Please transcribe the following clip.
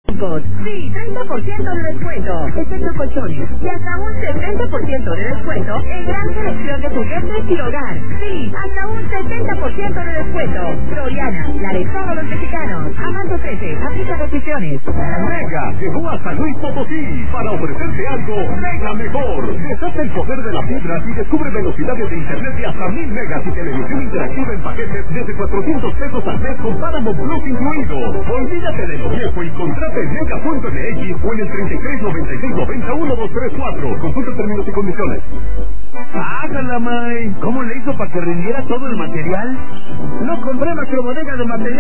Sí, 30% de descuento, excepto colchones, y hasta un 70% de descuento en gran selección de juguetes y hogar. Sí, hasta un 70% de descuento. Soriana, la de todos los mexicanos. Amando 13, aplica restricciones. Mega llegó a San Luis Potosí para ofrecerte algo mega mejor. Desata el poder de la fibra y descubre velocidades de internet de hasta 1000 megas y televisión interactiva en paquetes desde 400 pesos al mes con Paramount Plus incluido. Olvídate de lo viejo y contrata en mega.mx o en el 3396901234. Consulta términos y condiciones. ¡Hágala, May! ¿Cómo le hizo para que rindiera todo el material? No compré macrobodega de material